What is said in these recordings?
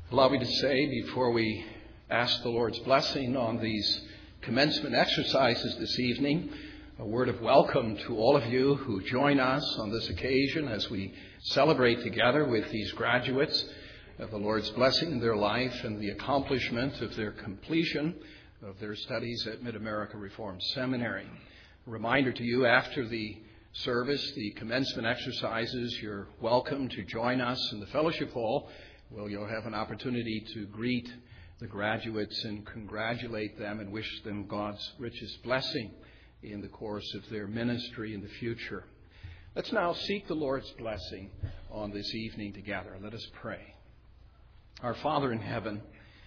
Allow me to say, before we ask the Lord's blessing on these commencement exercises this evening, a word of welcome to all of you who join us on this occasion as we celebrate together with these graduates of the Lord's blessing in their life and the accomplishment of their completion of their studies at Mid-America Reformed Seminary. A reminder to you, after the service, the commencement exercises, you're welcome to join us in the fellowship hall. Well, you'll have an opportunity to greet the graduates and congratulate them and wish them God's richest blessing in the course of their ministry in the future. Let's now seek the Lord's blessing on this evening together. Let us pray. Our Father in heaven,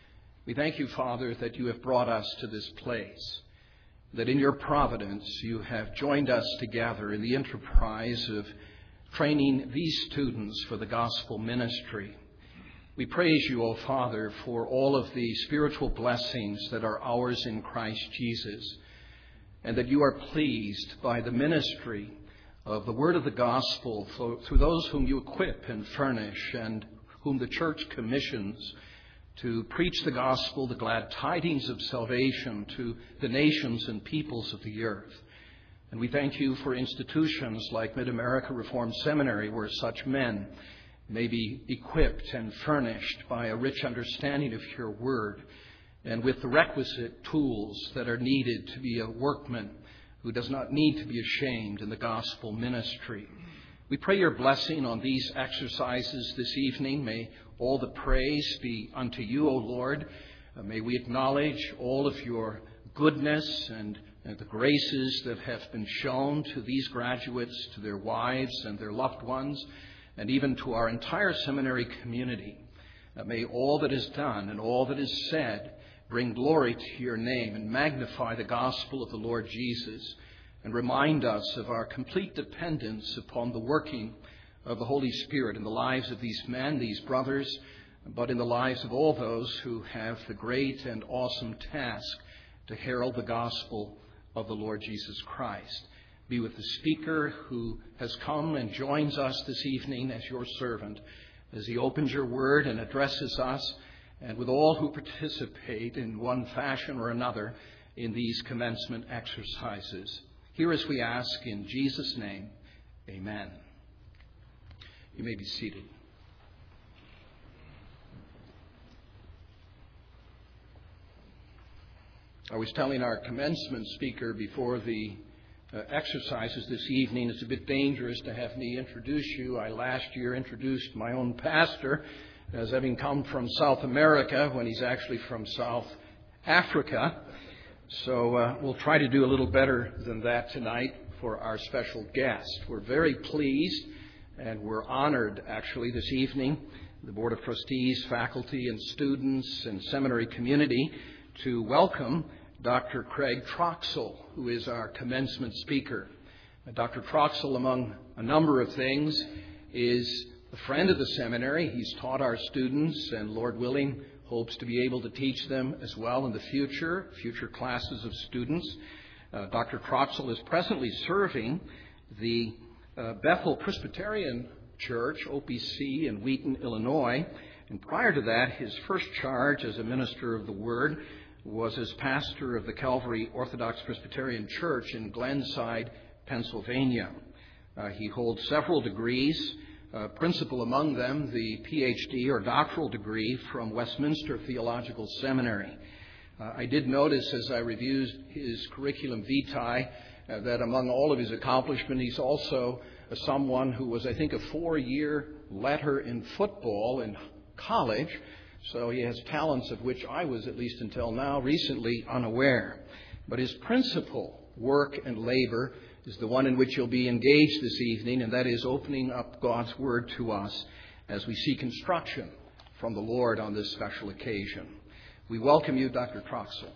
we thank you, Father, that you have brought us to this place, that in your providence you have joined us together in the enterprise of training these students for the gospel ministry. We praise you, O Father, for all of the spiritual blessings that are ours in Christ Jesus, and that you are pleased by the ministry of the word of the gospel through those whom you equip and furnish and whom the church commissions to preach the gospel, the glad tidings of salvation to the nations and peoples of the earth. And we thank you for institutions like Mid-America Reformed Seminary, where such men may be equipped and furnished by a rich understanding of your word and with the requisite tools that are needed to be a workman who does not need to be ashamed in the gospel ministry. We pray your blessing on these exercises this evening. May all the praise be unto you, O Lord. May we acknowledge all of your goodness and the graces that have been shown to these graduates, to their wives and their loved ones, and even to our entire seminary community. May all that is done and all that is said bring glory to your name and magnify the gospel of the Lord Jesus and remind us of our complete dependence upon the working of the Holy Spirit in the lives of these men, these brothers, but in the lives of all those who have the great and awesome task to herald the gospel of the Lord Jesus Christ. Be with the speaker who has come and joins us this evening as your servant, as he opens your word and addresses us, and with all who participate in one fashion or another in these commencement exercises. Hear as we ask in Jesus' name, amen. You may be seated. I was telling our commencement speaker before the exercises this evening, it's a bit dangerous to have me introduce you. I last year introduced my own pastor as having come from South America when he's actually from South Africa. So we'll try to do a little better than that tonight for our special guest. We're very pleased and we're honored actually this evening, the Board of Trustees, faculty and students and seminary community, to welcome Dr. Craig Troxell, who is our commencement speaker. Dr. Troxell, among a number of things, is a friend of the seminary. He's taught our students and, Lord willing, hopes to be able to teach them as well in the future classes of students. Dr. Troxell is presently serving the Bethel Presbyterian Church, OPC, in Wheaton, Illinois. And prior to that, his first charge as a minister of the Word was as pastor of the Calvary Orthodox Presbyterian Church in Glenside, Pennsylvania. He holds several degrees, principal among them the PhD or doctoral degree from Westminster Theological Seminary. I did notice as I reviewed his curriculum vitae that among all of his accomplishments, he's also someone who was, I think, a 4-year letter in football in college. So he has talents of which I was, at least until now, recently unaware. But his principal work and labor is the one in which you'll be engaged this evening, and that is opening up God's Word to us as we seek instruction from the Lord on this special occasion. We welcome you, Dr. Troxell.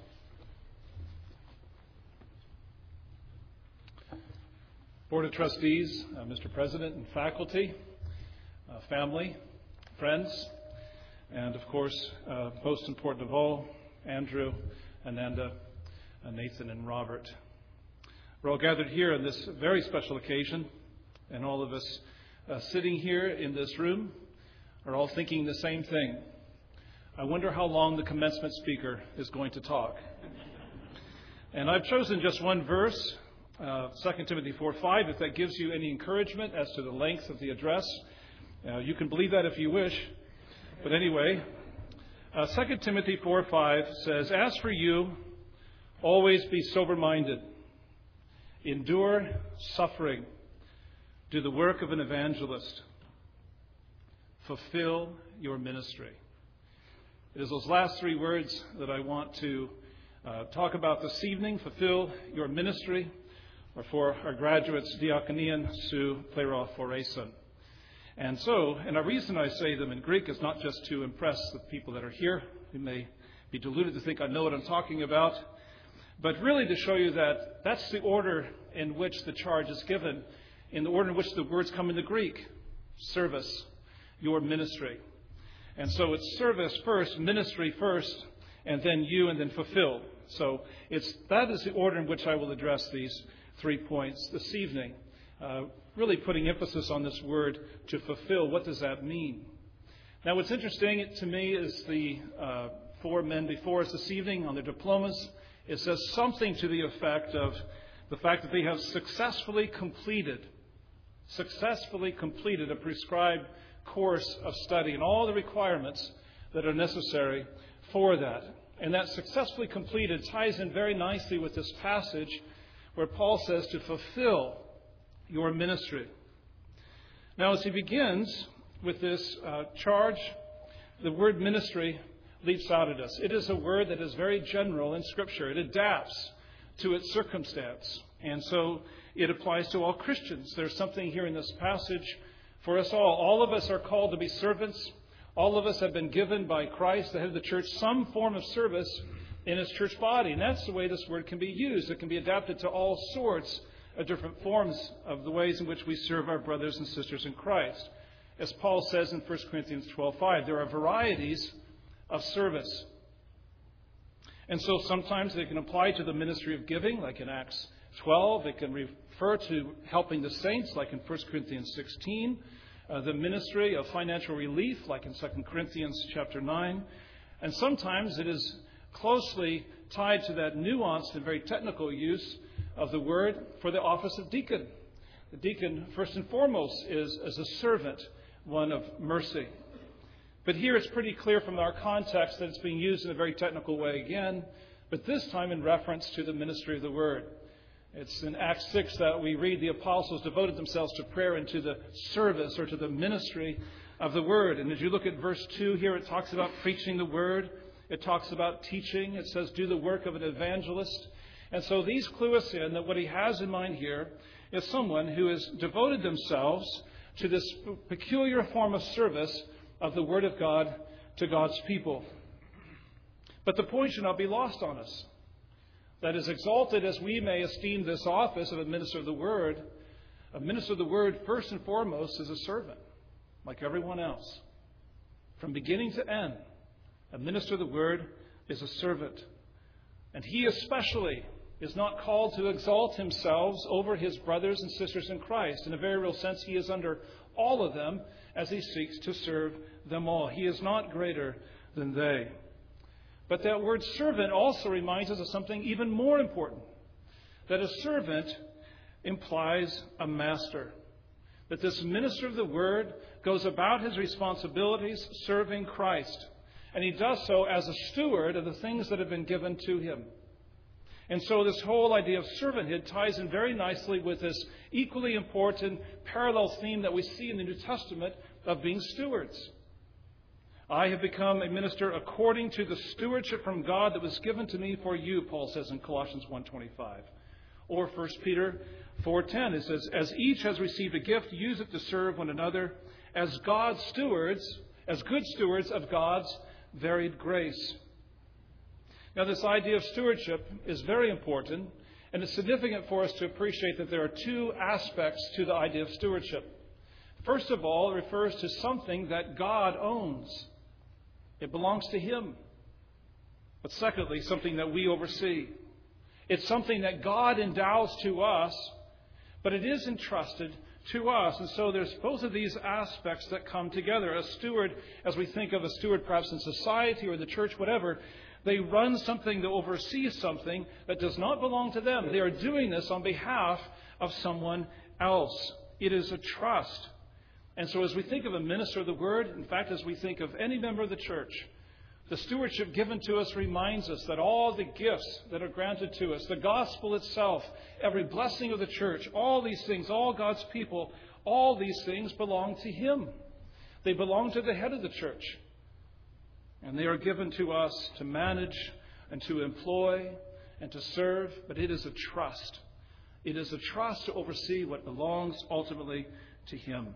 Board of Trustees, Mr. President and faculty, family, friends, and of course, most important of all, Andrew, Ananda, Nathan, and Robert. We're all gathered here on this very special occasion, and all of us sitting here in this room are all thinking the same thing. I wonder how long the commencement speaker is going to talk. And I've chosen just one verse, 2 Timothy 4:5, if that gives you any encouragement as to the length of the address. You can believe that if you wish. But anyway, 2 Timothy 4:5 says, "As for you, always be sober-minded, endure suffering, do the work of an evangelist, fulfill your ministry." It is those last three words that I want to talk about this evening: fulfill your ministry, or for our graduates, diakonian sou plero phoreson. And the reason I say them in Greek is not just to impress the people that are here, who may be deluded to think I know what I'm talking about, but really to show you that that's the order in which the charge is given, in the order in which the words come in the Greek: service, your ministry. And so it's service first, ministry first, and then you, and then fulfill. So that is the order in which I will address these 3 points this evening, really putting emphasis on this word, to fulfill. What does that mean? Now, what's interesting to me is the 4 men before us this evening on their diplomas. It says something to the effect of the fact that they have successfully completed a prescribed course of study and all the requirements that are necessary for that. And that successfully completed ties in very nicely with this passage where Paul says to fulfill your ministry. Now, as he begins with this charge, the word ministry leaps out at us. It is a word that is very general in Scripture. It adapts to its circumstance. And so it applies to all Christians. There's something here in this passage for us all. All of us are called to be servants. All of us have been given by Christ, the head of the church, some form of service in his church body. And that's the way this word can be used. It can be adapted to all sorts of different forms of the ways in which we serve our brothers and sisters in Christ. As Paul says in 1 Corinthians 12:5, there are varieties of service. And so sometimes they can apply to the ministry of giving, like in Acts 12. It can refer to helping the saints, like in 1 Corinthians 16. The ministry of financial relief, like in 2 Corinthians chapter 9. And sometimes it is closely tied to that nuanced and very technical use of the word for the office of deacon. The deacon, first and foremost, is as a servant, one of mercy. But here it's pretty clear from our context that it's being used in a very technical way again, but this time in reference to the ministry of the word. It's in Acts 6 that we read the apostles devoted themselves to prayer and to the service or to the ministry of the word. And as you look at verse 2 here, it talks about preaching the word. It talks about teaching. It says do the work of an evangelist. And so these clue us in that what he has in mind here is someone who has devoted themselves to this peculiar form of service of the word of God to God's people. But the point should not be lost on us. That as exalted as we may esteem this office of a minister of the word first and foremost is a servant, like everyone else. From beginning to end, a minister of the word is a servant. And he especially is not called to exalt himself over his brothers and sisters in Christ. In a very real sense, he is under all of them as he seeks to serve them all. He is not greater than they. But that word servant also reminds us of something even more important. That a servant implies a master. That this minister of the word goes about his responsibilities serving Christ. And he does so as a steward of the things that have been given to him. And so this whole idea of servanthood ties in very nicely with this equally important parallel theme that we see in the New Testament of being stewards. I have become a minister according to the stewardship from God that was given to me for you, Paul says in Colossians 1:25. Or 1 Peter 4:10, it says, as each has received a gift, use it to serve one another as God's stewards, as good stewards of God's varied grace. Now, this idea of stewardship is very important, and it's significant for us to appreciate that there are 2 aspects to the idea of stewardship. First of all, it refers to something that God owns. It belongs to him. But secondly, something that we oversee. It's something that God endows to us, but it is entrusted to us. And so there's both of these aspects that come together. A steward, as we think of a steward perhaps in society or the church, whatever, they run something, they oversee something that does not belong to them. They are doing this on behalf of someone else. It is a trust. And so as we think of a minister of the word, in fact, as we think of any member of the church, the stewardship given to us reminds us that all the gifts that are granted to us, the gospel itself, every blessing of the church, all these things, all God's people, all these things belong to Him. They belong to the head of the church. And they are given to us to manage and to employ and to serve, but it is a trust. It is a trust to oversee what belongs ultimately to Him.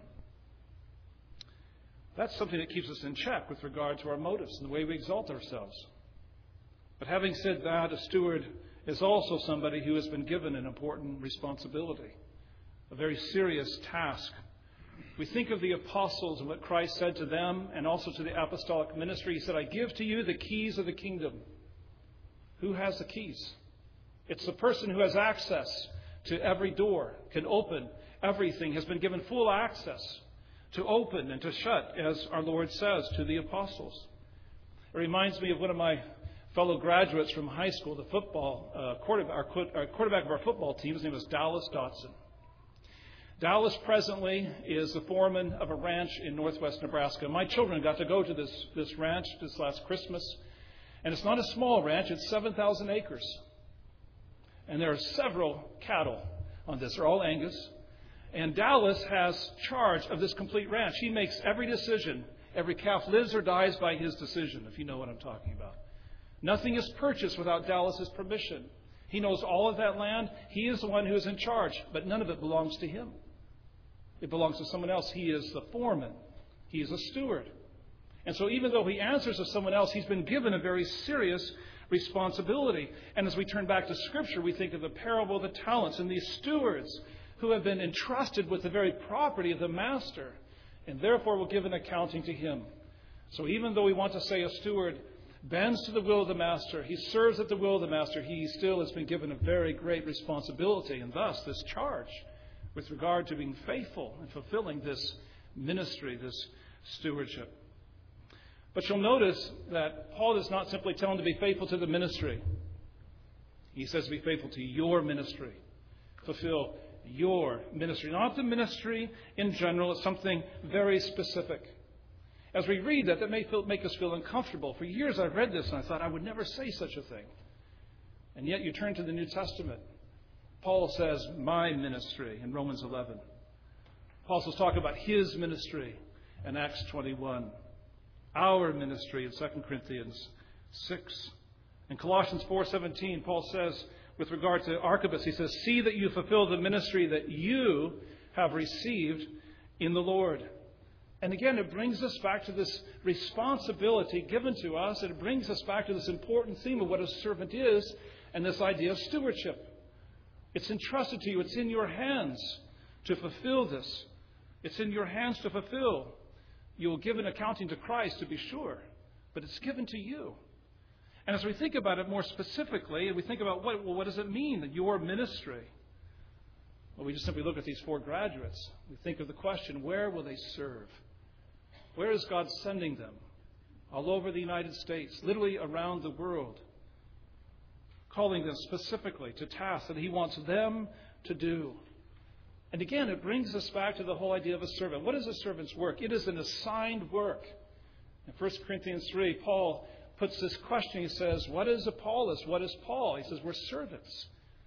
That's something that keeps us in check with regard to our motives and the way we exalt ourselves. But having said that, a steward is also somebody who has been given an important responsibility, a very serious task. We think of the apostles and what Christ said to them and also to the apostolic ministry. He said, I give to you the keys of the kingdom. Who has the keys? It's the person who has access to every door, can open everything, has been given full access to open and to shut, as our Lord says to the apostles. It reminds me of one of my fellow graduates from high school, the football quarterback of our football team. His name was Dallas Dotson. Dallas presently is the foreman of a ranch in northwest Nebraska. My children got to go to this ranch this last Christmas. And it's not a small ranch. It's 7,000 acres. And there are several cattle on this. They're all Angus. And Dallas has charge of this complete ranch. He makes every decision. Every calf lives or dies by his decision, if you know what I'm talking about. Nothing is purchased without Dallas's permission. He knows all of that land. He is the one who is in charge, but none of it belongs to him. It belongs to someone else. He is the foreman. He is a steward. And so even though he answers to someone else, he's been given a very serious responsibility. And as we turn back to Scripture, we think of the parable of the talents and these stewards who have been entrusted with the very property of the master and therefore will give an accounting to him. So even though we want to say a steward bends to the will of the master, he serves at the will of the master, he still has been given a very great responsibility and thus this charge with regard to being faithful and fulfilling this ministry, this stewardship. But you'll notice that Paul does not simply tell him to be faithful to the ministry. He says to be faithful to your ministry. Fulfill your ministry. Not the ministry in general. It's something very specific. As we read that may make us feel uncomfortable. For years I've read this and I thought I would never say such a thing. And yet you turn to the New Testament. Paul says, my ministry in Romans 11. Apostles talk about his ministry in Acts 21. Our ministry in 2 Corinthians 6. In Colossians 4:17, Paul says, with regard to Archippus, he says, see that you fulfill the ministry that you have received in the Lord. And again, it brings us back to this responsibility given to us. And it brings us back to this important theme of what a servant is and this idea of stewardship. It's entrusted to you. It's in your hands to fulfill this. It's in your hands to fulfill. You will give an accounting to Christ, to be sure. But it's given to you. And as we think about it more specifically, and we think about what does it mean, that your ministry? Well, we just simply look at these four graduates. We think of the question, where will they serve? Where is God sending them? All over the United States, literally around the world. Calling them specifically to tasks that He wants them to do. And again, it brings us back to the whole idea of a servant. What is a servant's work? It is an assigned work. In 1 Corinthians 3, Paul puts this question. He says, what is Apollos? What is Paul? He says, we're servants.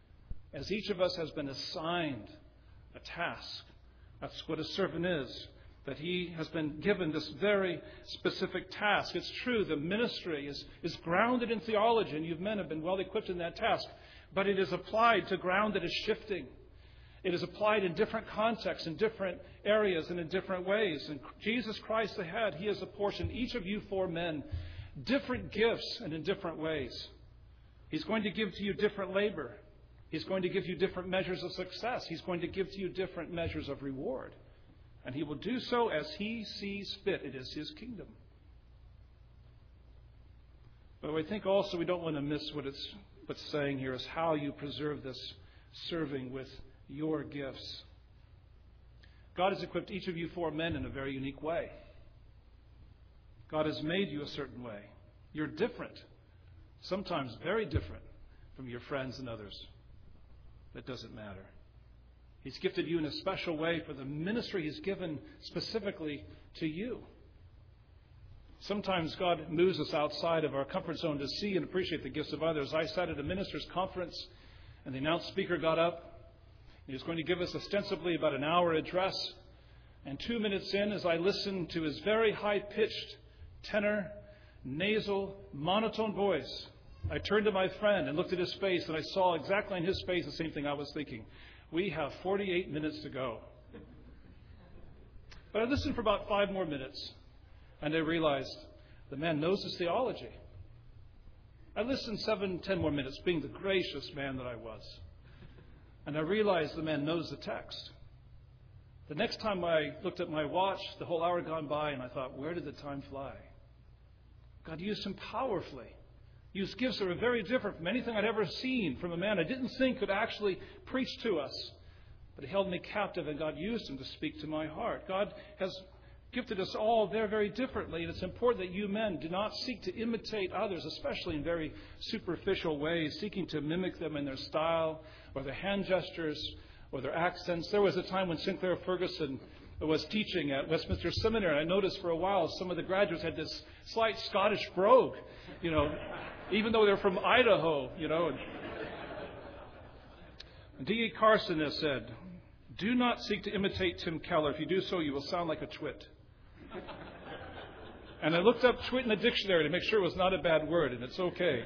As each of us has been assigned a task. That's what a servant is. That he has been given this very specific task. It's true, the ministry is grounded in theology, and you men have been well equipped in that task. But it is applied to ground that is shifting. It is applied in different contexts, in different areas, and in different ways. And Jesus Christ the head, He has apportioned each of you four men different gifts and in different ways. He's going to give to you different labor. He's going to give you different measures of success. He's going to give to you different measures of reward. And He will do so as He sees fit. It is His kingdom. But I think also we don't want to miss what's saying here is how you preserve this serving with your gifts. God has equipped each of you four men in a very unique way. God has made you a certain way. You're different, sometimes very different from your friends and others. That doesn't matter. He's gifted you in a special way for the ministry He's given specifically to you. Sometimes God moves us outside of our comfort zone to see and appreciate the gifts of others. I sat at a ministers' conference, and the announced speaker got up. He was going to give us ostensibly about an hour address. And 2 minutes in, as I listened to his very high-pitched, tenor, nasal, monotone voice, I turned to my friend and looked at his face, and I saw exactly in his face the same thing I was thinking. We have 48 minutes to go. But I listened for about 5 more minutes, and I realized the man knows his theology. I listened 7-10 more minutes, being the gracious man that I was. And I realized the man knows the text. The next time I looked at my watch, the whole hour had gone by, and I thought, where did the time fly? God used him powerfully. Used gifts that were very different from anything I'd ever seen from a man I didn't think could actually preach to us. But he held me captive, and God used him to speak to my heart. God has gifted us all very differently, and it's important that you men do not seek to imitate others, especially in very superficial ways, seeking to mimic them in their style or their hand gestures or their accents. There was a time when Sinclair Ferguson was teaching at Westminster Seminary, and I noticed for a while some of the graduates had this slight Scottish brogue, even though they're from Idaho, And D.A. Carson has said, "Do not seek to imitate Tim Keller. If you do so, you will sound like a twit." And I looked up twit in the dictionary to make sure it was not a bad word, and it's okay.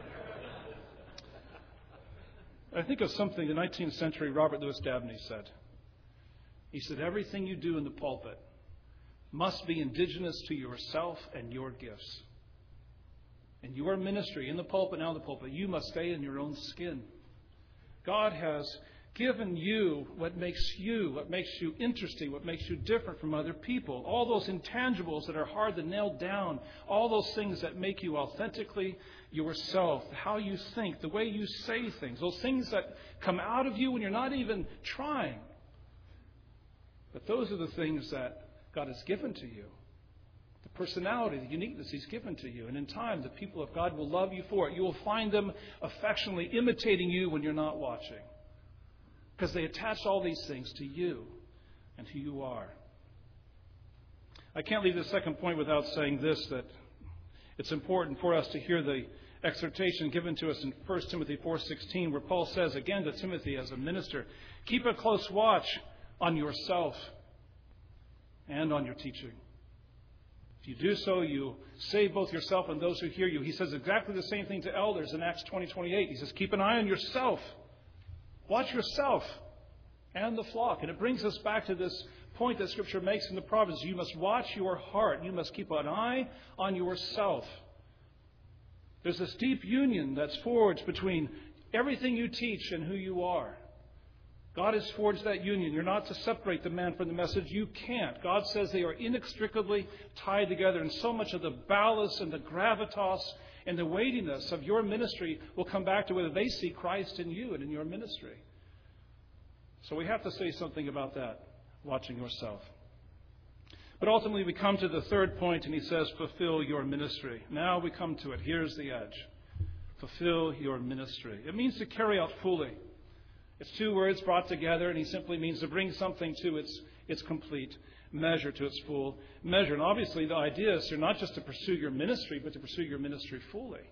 I think of something the 19th century Robert Louis Dabney said. He said, everything you do in the pulpit must be indigenous to yourself and your gifts. In your ministry, in the pulpit and out of the pulpit, you must stay in your own skin. God has given you what makes you interesting, what makes you different from other people. All those intangibles that are hard to nail down, all those things that make you authentically yourself, how you think, the way you say things, those things that come out of you when you're not even trying. But those are the things that God has given to you. The personality, the uniqueness He's given to you. And in time, the people of God will love you for it. You will find them affectionately imitating you when you're not watching. Because they attach all these things to you and who you are. I can't leave the second point without saying this, that it's important for us to hear the exhortation given to us in 1 Timothy 4:16, where Paul says again to Timothy as a minister, keep a close watch on yourself and on your teaching. If you do so, you save both yourself and those who hear you. He says exactly the same thing to elders in Acts 20:28. He says, keep an eye on yourself. Watch yourself and the flock. And it brings us back to this point that Scripture makes in the Proverbs. You must watch your heart. You must keep an eye on yourself. There's this deep union that's forged between everything you teach and who you are. God has forged that union. You're not to separate the man from the message. You can't. God says they are inextricably tied together. And so much of the ballast and the gravitas and the weightiness of your ministry will come back to whether they see Christ in you and in your ministry. So we have to say something about that, watching yourself. But ultimately we come to the third point, and he says, fulfill your ministry. Now we come to it. Here's the edge. Fulfill your ministry. It means to carry out fully. It's two words brought together, and he simply means to bring something to its complete measure, to its full measure. And obviously the idea is not just to pursue your ministry, but to pursue your ministry fully.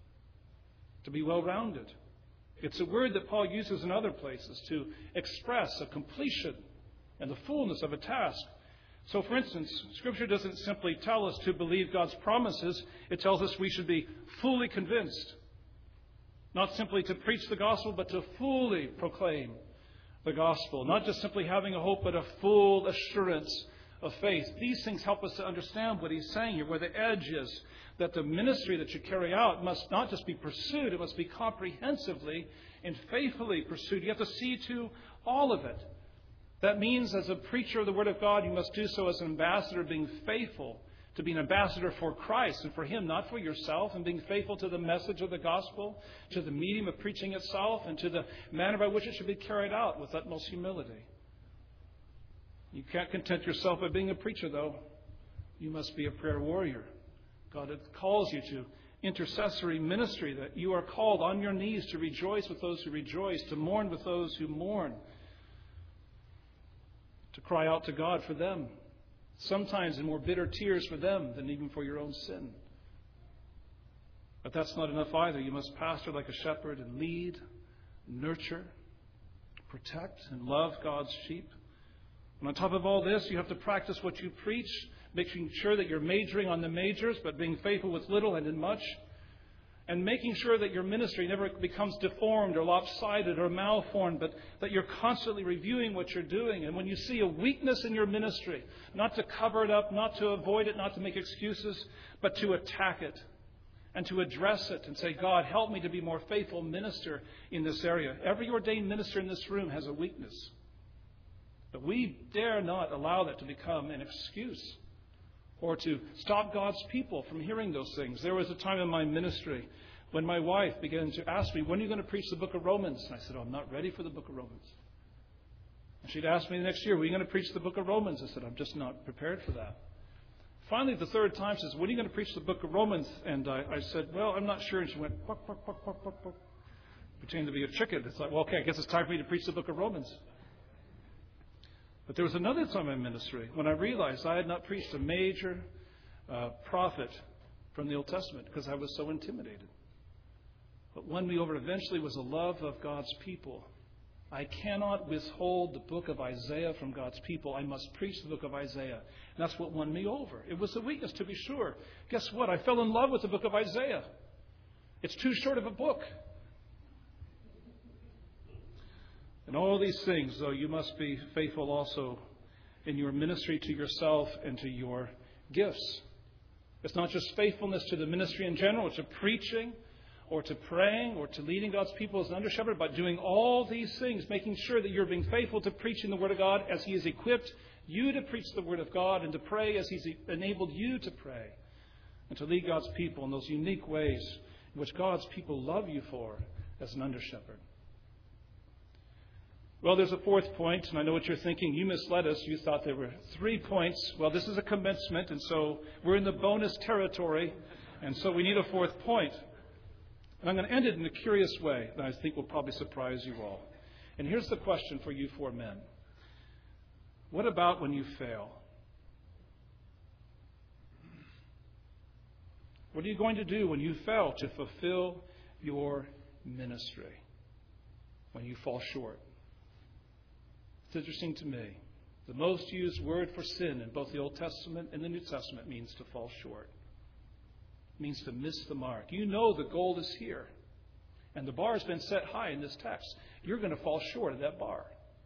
To be well-rounded. It's a word that Paul uses in other places to express a completion and the fullness of a task. So, for instance, Scripture doesn't simply tell us to believe God's promises. It tells us we should be fully convinced. Not simply to preach the gospel, but to fully proclaim the gospel. Not just simply having a hope, but a full assurance of faith. These things help us to understand what he's saying here, where the edge is. That the ministry that you carry out must not just be pursued, it must be comprehensively and faithfully pursued. You have to see to all of it. That means as a preacher of the Word of God, you must do so as an ambassador, being faithful to be an ambassador for Christ and for Him, not for yourself, and being faithful to the message of the gospel, to the medium of preaching itself, and to the manner by which it should be carried out with utmost humility. You can't content yourself by being a preacher, though. You must be a prayer warrior. God calls you to intercessory ministry, that you are called on your knees to rejoice with those who rejoice, to mourn with those who mourn, to cry out to God for them, sometimes in more bitter tears for them than even for your own sin. But that's not enough either. You must pastor like a shepherd and lead, nurture, protect, and love God's sheep. And on top of all this, you have to practice what you preach, making sure that you're majoring on the majors, but being faithful with little and in much. And making sure that your ministry never becomes deformed or lopsided or malformed, but that you're constantly reviewing what you're doing. And when you see a weakness in your ministry, not to cover it up, not to avoid it, not to make excuses, but to attack it and to address it and say, God, help me to be more faithful minister in this area. Every ordained minister in this room has a weakness. But we dare not allow that to become an excuse or to stop God's people from hearing those things. There was a time in my ministry when my wife began to ask me, when are you going to preach the book of Romans? And I said, I'm not ready for the book of Romans. And she'd ask me the next year, when are you going to preach the book of Romans? I said, I'm just not prepared for that. Finally, the third time, she says, when are you going to preach the book of Romans? And I said, well, I'm not sure. And she went, quack, quack, quack, quack, quack, quack. Pretending to be a chicken. It's like, well, okay, I guess it's time for me to preach the book of Romans. But there was another time in ministry when I realized I had not preached a major prophet from the Old Testament because I was so intimidated. But won me over eventually was a love of God's people. I cannot withhold the book of Isaiah from God's people. I must preach the book of Isaiah. And that's what won me over. It was a weakness, to be sure. Guess what? I fell in love with the book of Isaiah. It's too short of a book. And all these things, though, you must be faithful also in your ministry to yourself and to your gifts. It's not just faithfulness to the ministry in general, to preaching or to praying or to leading God's people as an under shepherd, but doing all these things, making sure that you're being faithful to preaching the Word of God as He has equipped you to preach the Word of God and to pray as He's enabled you to pray and to lead God's people in those unique ways in which God's people love you for as an under shepherd. Well, there's a fourth point, and I know what you're thinking. You misled us. You thought there were 3 points. Well, this is a commencement, and so we're in the bonus territory, and so we need a fourth point. And I'm going to end it in a curious way that I think will probably surprise you all. And here's the question for you 4 men. What about when you fail? What are you going to do when you fail to fulfill your ministry? When you fall short? It's interesting to me. The most used word for sin in both the Old Testament and the New Testament means to fall short. It means to miss the mark. You know the goal is here. And the bar has been set high in this text. You're going to fall short of that bar.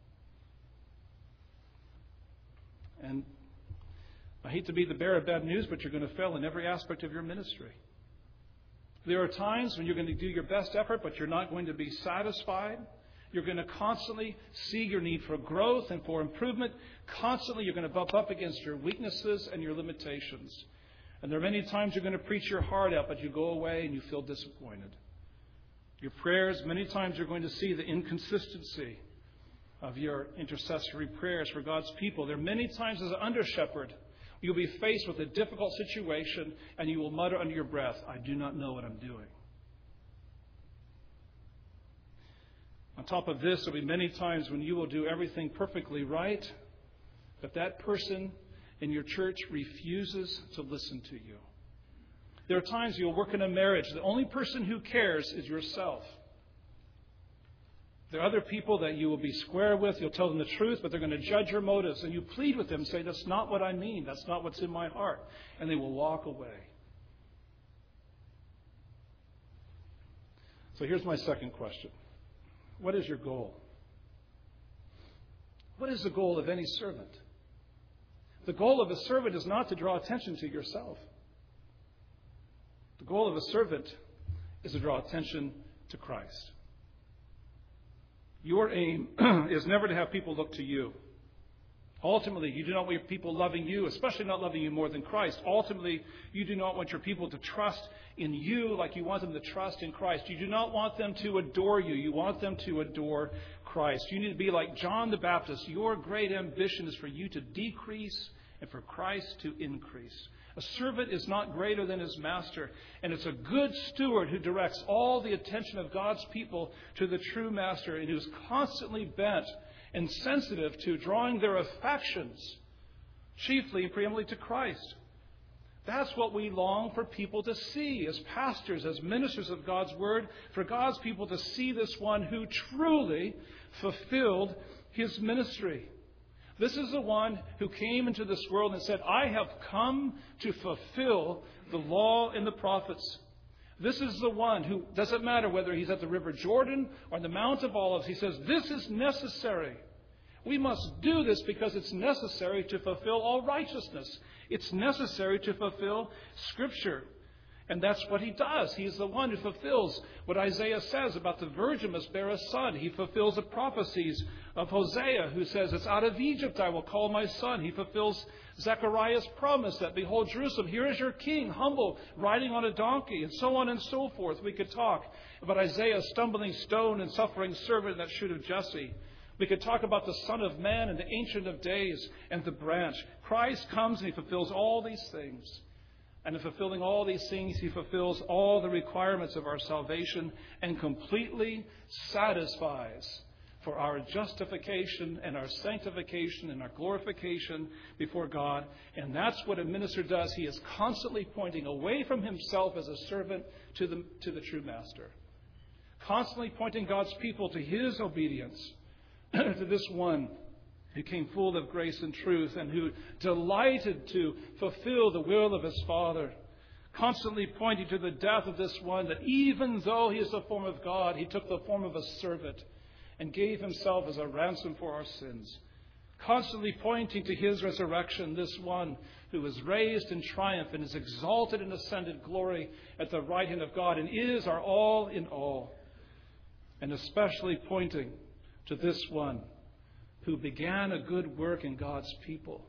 And I hate to be the bearer of bad news, but you're going to fail in every aspect of your ministry. There are times when you're going to do your best effort, but you're not going to be satisfied. You're going to constantly see your need for growth and for improvement. Constantly you're going to bump up against your weaknesses and your limitations. And there are many times you're going to preach your heart out, but you go away and you feel disappointed. Your prayers, many times you're going to see the inconsistency of your intercessory prayers for God's people. There are many times as an under-shepherd, you'll be faced with a difficult situation and you will mutter under your breath, I do not know what I'm doing. On top of this, there will be many times when you will do everything perfectly right, but that person in your church refuses to listen to you. There are times you'll work in a marriage. The only person who cares is yourself. There are other people that you will be square with. You'll tell them the truth, but they're going to judge your motives. And you plead with them, say, that's not what I mean. That's not what's in my heart. And they will walk away. So here's my second question. What is your goal? What is the goal of any servant? The goal of a servant is not to draw attention to yourself. The goal of a servant is to draw attention to Christ. Your aim is never to have people look to you. Ultimately, you do not want your people loving you, especially not loving you more than Christ. Ultimately, you do not want your people to trust in you like you want them to trust in Christ. You do not want them to adore you. You want them to adore Christ. You need to be like John the Baptist. Your great ambition is for you to decrease and for Christ to increase. A servant is not greater than his master, and it's a good steward who directs all the attention of God's people to the true master and who's constantly bent and sensitive to drawing their affections chiefly and preeminently to Christ. That's what we long for people to see as pastors, as ministers of God's Word, for God's people to see this one who truly fulfilled his ministry. This is the one who came into this world and said, I have come to fulfill the law and the prophets. This is the one who, doesn't matter whether he's at the River Jordan or the Mount of Olives, he says, this is necessary. We must do this because it's necessary to fulfill all righteousness. It's necessary to fulfill Scripture. And that's what he does. He's the one who fulfills what Isaiah says about the virgin must bear a son. He fulfills the prophecies of Hosea, who says, it's out of Egypt I will call my son. He fulfills Zechariah's promise that, behold, Jerusalem, here is your king, humble, riding on a donkey, and so on and so forth. We could talk about Isaiah's stumbling stone and suffering servant in that shoot of Jesse. We could talk about the Son of Man and the Ancient of Days and the branch. Christ comes and he fulfills all these things. And in fulfilling all these things, he fulfills all the requirements of our salvation and completely satisfies for our justification and our sanctification and our glorification before God. And that's what a minister does. He is constantly pointing away from himself as a servant to the true master. Constantly pointing God's people to his obedience, to this one who came full of grace and truth and who delighted to fulfill the will of his Father, constantly pointing to the death of this one, that even though he is the form of God, he took the form of a servant and gave himself as a ransom for our sins. Constantly pointing to his resurrection, this one who was raised in triumph and is exalted in ascended glory at the right hand of God and is our all in all. And especially pointing to this one who began a good work in God's people.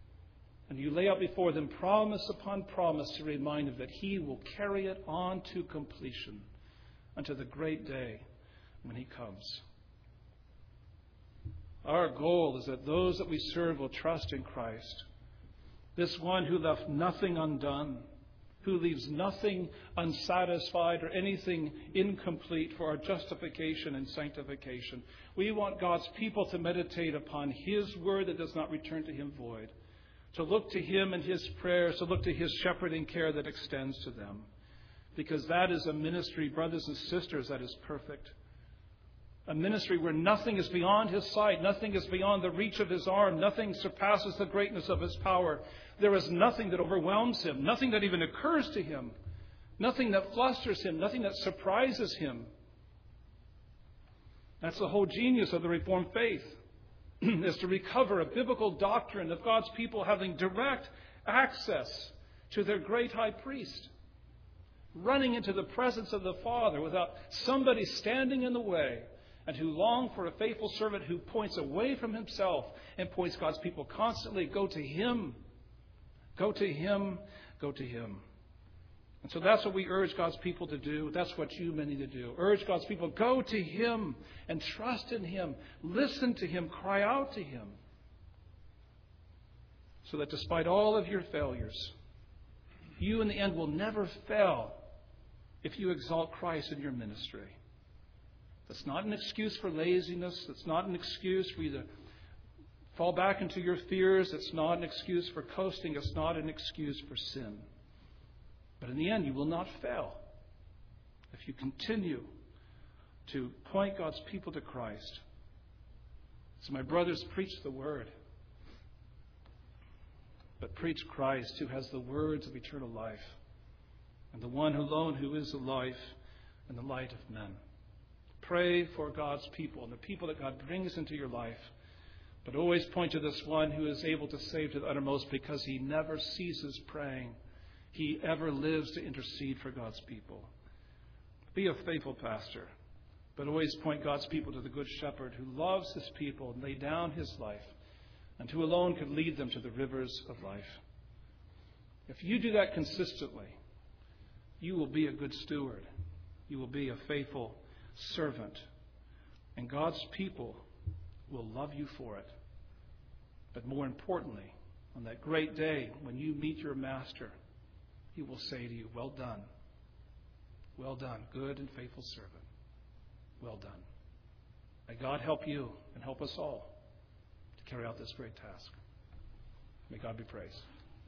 And you lay out before them promise upon promise to remind them that he will carry it on to completion unto the great day when he comes. Our goal is that those that we serve will trust in Christ. This one who left nothing undone, who leaves nothing unsatisfied or anything incomplete for our justification and sanctification. We want God's people to meditate upon his word that does not return to him void, to look to him and his prayers, to look to his shepherding care that extends to them. Because that is a ministry, brothers and sisters, that is perfect. A ministry where nothing is beyond his sight, nothing is beyond the reach of his arm, nothing surpasses the greatness of his power. There is nothing that overwhelms him, nothing that even occurs to him, nothing that flusters him, nothing that surprises him. That's the whole genius of the Reformed faith, is to recover a biblical doctrine of God's people having direct access to their great high priest, running into the presence of the Father without somebody standing in the way, and who long for a faithful servant who points away from himself and points God's people constantly, go to him, go to him, go to him. And so that's what we urge God's people to do. That's what you may need to do. Urge God's people, go to him and trust in him. Listen to him, cry out to him. So that despite all of your failures, you in the end will never fail if you exalt Christ in your ministry. That's not an excuse for laziness. That's not an excuse for you to fall back into your fears. It's not an excuse for coasting. It's not an excuse for sin. But in the end, you will not fail if you continue to point God's people to Christ. So my brothers, preach the word. But preach Christ, who has the words of eternal life, and the one alone who is the life and the light of men. Pray for God's people and the people that God brings into your life. But always point to this one who is able to save to the uttermost, because he never ceases praying. He ever lives to intercede for God's people. Be a faithful pastor, but always point God's people to the Good Shepherd who loves his people and laid down his life, and who alone could lead them to the rivers of life. If you do that consistently, you will be a good steward. You will be a faithful servant. And God's people will love you for it. But more importantly, on that great day when you meet your master, he will say to you, "Well done. Well done, good and faithful servant. Well done." May God help you and help us all to carry out this great task. May God be praised.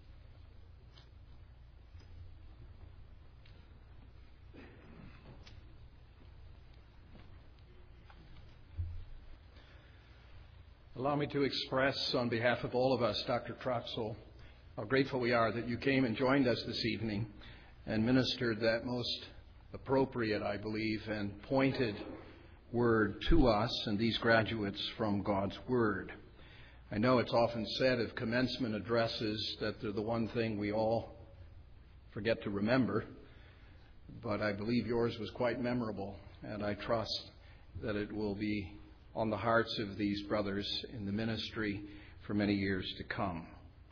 Allow me to express on behalf of all of us, Dr. Troxel, how grateful we are that you came and joined us this evening and ministered that most appropriate, I believe, and pointed word to us and these graduates from God's Word. I know it's often said of commencement addresses that they're the one thing we all forget to remember, but I believe yours was quite memorable, and I trust that it will be on the hearts of these brothers in the ministry for many years to come.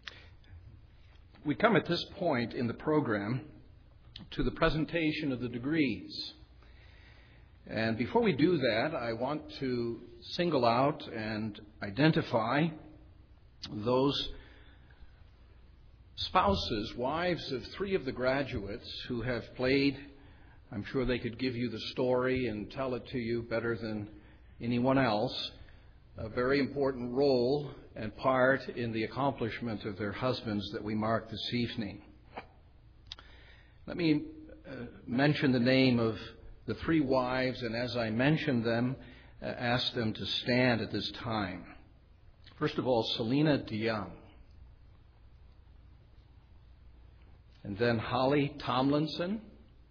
We come at this point in the program to the presentation of the degrees. And before we do that, I want to single out and identify those spouses, wives of 3 of the graduates who have played, I'm sure they could give you the story and tell it to you better than anyone else, a very important role and part in the accomplishment of their husbands that we mark this evening. Let me mention the name of the 3 wives, and as I mention them, ask them to stand at this time. First of all, Selena DeYoung. And then Holly Tomlinson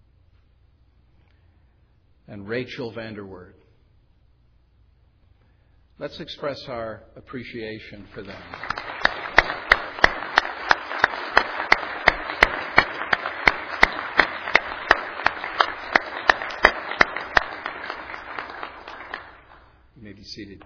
and Rachel Vanderwerd. Let's express our appreciation for them. You may be seated.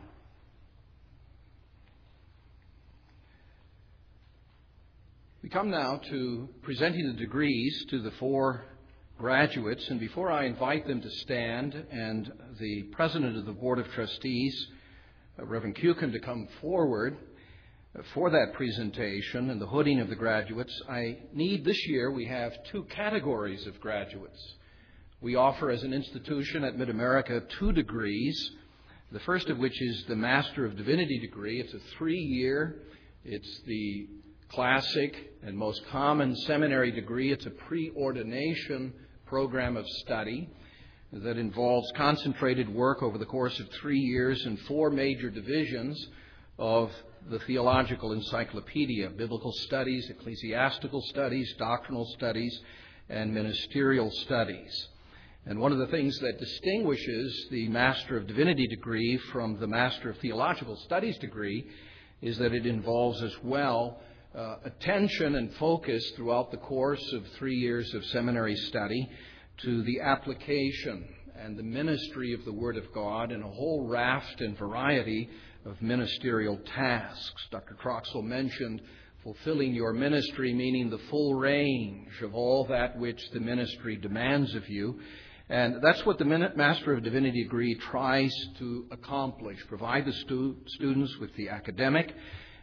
We come now to presenting the degrees to the 4 graduates, and before I invite them to stand and the president of the Board of Trustees, Reverend Kukin, to come forward for that presentation and the hooding of the graduates, this year we have 2 categories of graduates. We offer as an institution at Mid-America 2 degrees, the first of which is the Master of Divinity degree. It's a 3-year, it's the classic and most common seminary degree. It's a pre-ordination program of study that involves concentrated work over the course of 3 years in 4 major divisions of the theological encyclopedia: biblical studies, ecclesiastical studies, doctrinal studies, and ministerial studies. And one of the things that distinguishes the Master of Divinity degree from the Master of Theological Studies degree is that it involves as well attention and focus throughout the course of 3 years of seminary study to the application and the ministry of the Word of God in a whole raft and variety of ministerial tasks. Dr. Troxel mentioned fulfilling your ministry, meaning the full range of all that which the ministry demands of you. And that's what the Master of Divinity degree tries to accomplish, provide the students with the academic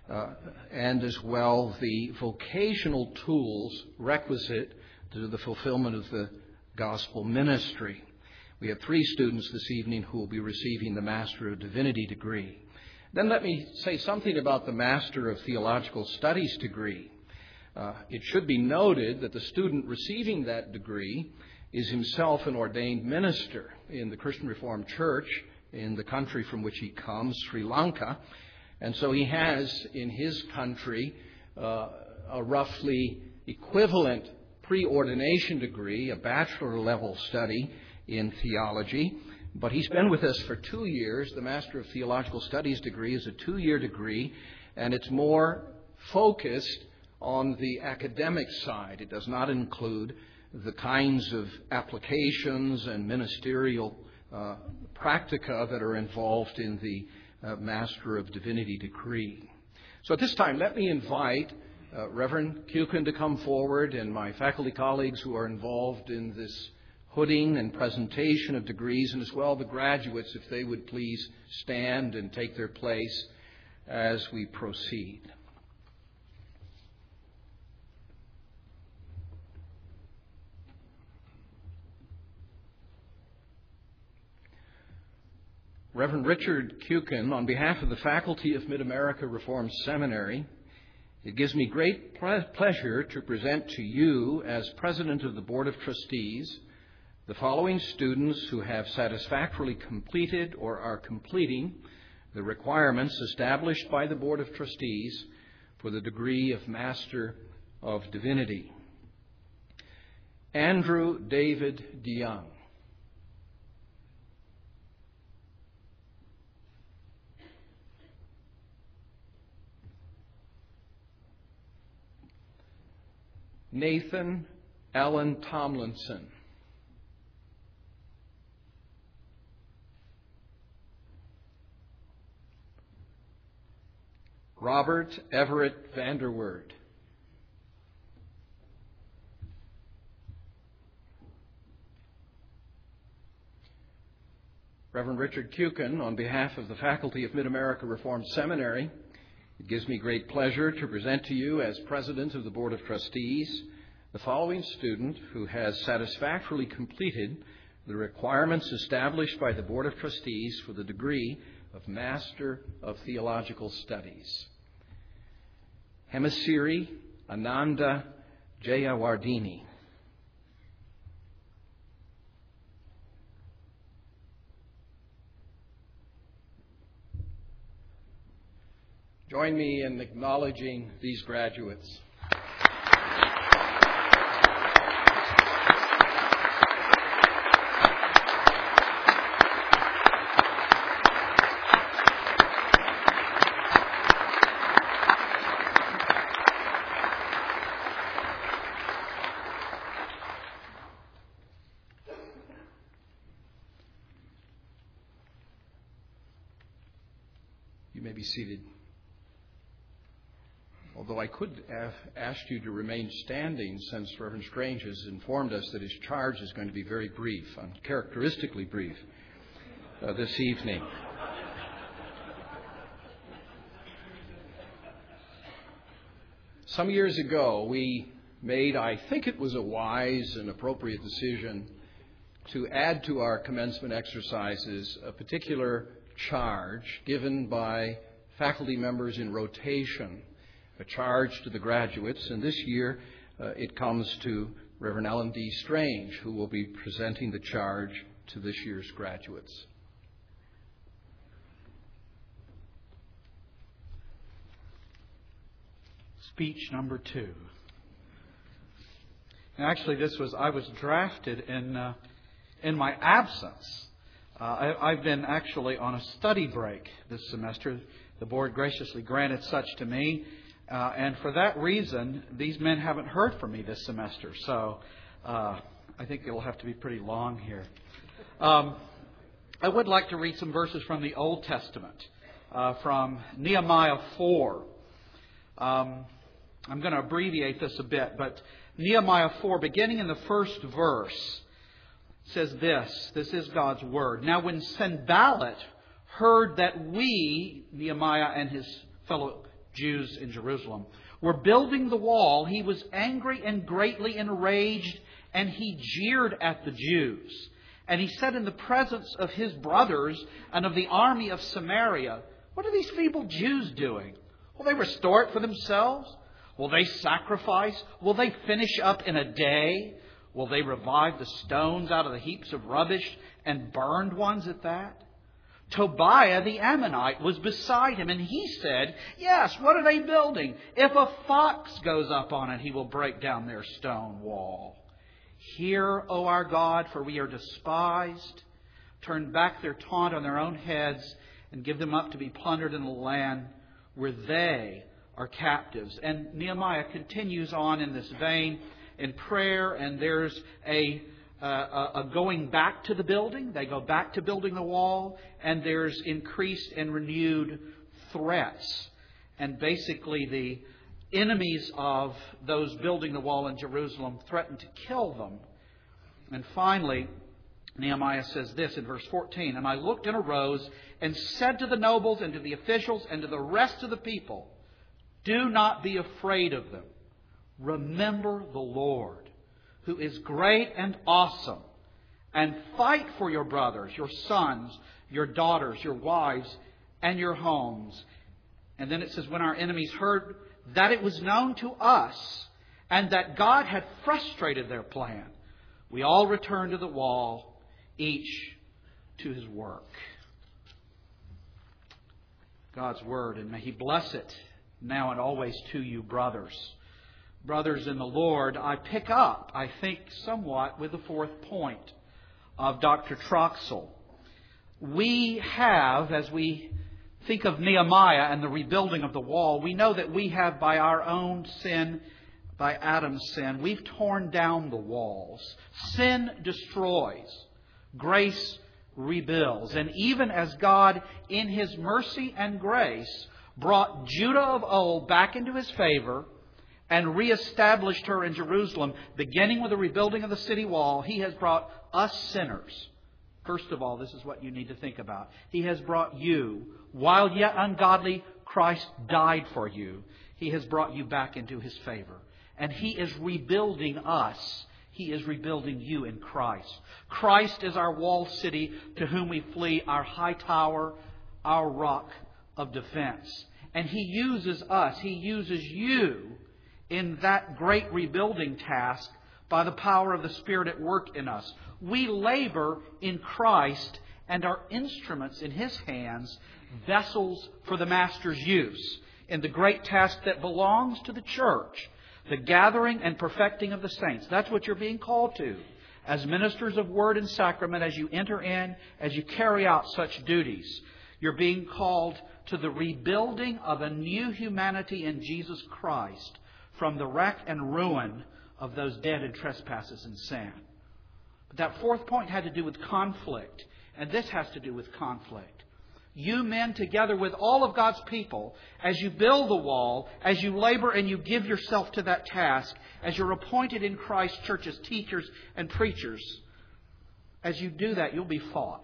and as well the vocational tools requisite to the fulfillment of the gospel ministry. We have 3 students this evening who will be receiving the Master of Divinity degree. Then let me say something about the Master of Theological Studies degree. It should be noted that the student receiving that degree is himself an ordained minister in the Christian Reformed Church in the country from which he comes, Sri Lanka. And so he has in his country a roughly equivalent pre-ordination degree, a bachelor level study in theology. But he's been with us for 2 years. The Master of Theological Studies degree is a 2-year degree, and it's more focused on the academic side. It does not include the kinds of applications and ministerial practica that are involved in the Master of Divinity degree. So at this time, let me invite Reverend Kukin to come forward and my faculty colleagues who are involved in this hooding and presentation of degrees, and as well the graduates, if they would please stand and take their place as we proceed. Reverend Richard Kukin, on behalf of the faculty of Mid-America Reformed Seminary, it gives me great pleasure to present to you, as President of the Board of Trustees, the following students who have satisfactorily completed or are completing the requirements established by the Board of Trustees for the degree of Master of Divinity. Andrew David DeYoung. Nathan Allen Tomlinson. Robert Everett Vanderwerd. Reverend Richard Kukin, on behalf of the faculty of Mid-America Reformed Seminary, it gives me great pleasure to present to you, as President of the Board of Trustees, the following student who has satisfactorily completed the requirements established by the Board of Trustees for the degree of Master of Theological Studies. Hemasiri Ananda Jayawardini. Join me in acknowledging these graduates. You may be seated. Although I could have asked you to remain standing, since Reverend Strange has informed us that his charge is going to be very brief, uncharacteristically brief, this evening. Some years ago, we made, I think it was a wise and appropriate decision, to add to our commencement exercises a particular charge given by faculty members in rotation, a charge to the graduates, and this year it comes to Reverend Ellen D. Strange, who will be presenting the charge to this year's graduates. Speech number 2. And actually, I was drafted in my absence. I've been actually on a study break this semester. The board graciously granted such to me. And for that reason, these men haven't heard from me this semester. So I think it'll have to be pretty long here. I would like to read some verses from the Old Testament, from Nehemiah 4. I'm going to abbreviate this a bit, but Nehemiah 4, beginning in the first verse, says this. This is God's Word. Now when Sanballat heard that we, Nehemiah and his fellow Jews in Jerusalem, were building the wall, he was angry and greatly enraged, and he jeered at the Jews. And he said in the presence of his brothers and of the army of Samaria, "What are these feeble Jews doing? Will they restore it for themselves? Will they sacrifice? Will they finish up in a day? Will they revive the stones out of the heaps of rubbish and burned ones at that?" Tobiah the Ammonite was beside him, and he said, "Yes, what are they building? If a fox goes up on it, he will break down their stone wall. Hear, O our God, for we are despised. Turn back their taunt on their own heads, and give them up to be plundered in the land where they are captives." And Nehemiah continues on in this vein in prayer, and there's a going back to the building. They go back to building the wall, and there's increased and renewed threats. And basically the enemies of those building the wall in Jerusalem threaten to kill them. And finally, Nehemiah says this in verse 14, "And I looked and arose and said to the nobles and to the officials and to the rest of the people, 'Do not be afraid of them. Remember the Lord, who is great and awesome, and fight for your brothers, your sons, your daughters, your wives, and your homes.'" And then it says, "When our enemies heard that it was known to us and that God had frustrated their plan, we all returned to the wall, each to his work." God's Word, and may He bless it now and always to you, brothers. Brothers in the Lord, I pick up, I think, somewhat with the fourth point of Dr. Troxel. We have, as we think of Nehemiah and the rebuilding of the wall, we know that we have, by our own sin, by Adam's sin, we've torn down the walls. Sin destroys. Grace rebuilds. And even as God, in His mercy and grace, brought Judah of old back into His favor and reestablished her in Jerusalem, beginning with the rebuilding of the city wall, He has brought us sinners. First of all, this is what you need to think about. He has brought you, while yet ungodly, Christ died for you. He has brought you back into His favor. And He is rebuilding us. He is rebuilding you in Christ. Christ is our walled city to whom we flee, our high tower, our rock of defense. And He uses us, He uses you in that great rebuilding task by the power of the Spirit at work in us. We labor in Christ and are instruments in His hands, vessels for the Master's use, in the great task that belongs to the church, the gathering and perfecting of the saints. That's what you're being called to as ministers of Word and Sacrament, as you enter in, as you carry out such duties. You're being called to the rebuilding of a new humanity in Jesus Christ from the wreck and ruin of those dead in trespasses and sin. But that fourth point had to do with conflict. And this has to do with conflict. You men, together with all of God's people, as you build the wall, as you labor and you give yourself to that task, as you're appointed in Christ's church as teachers and preachers, as you do that, you'll be fought.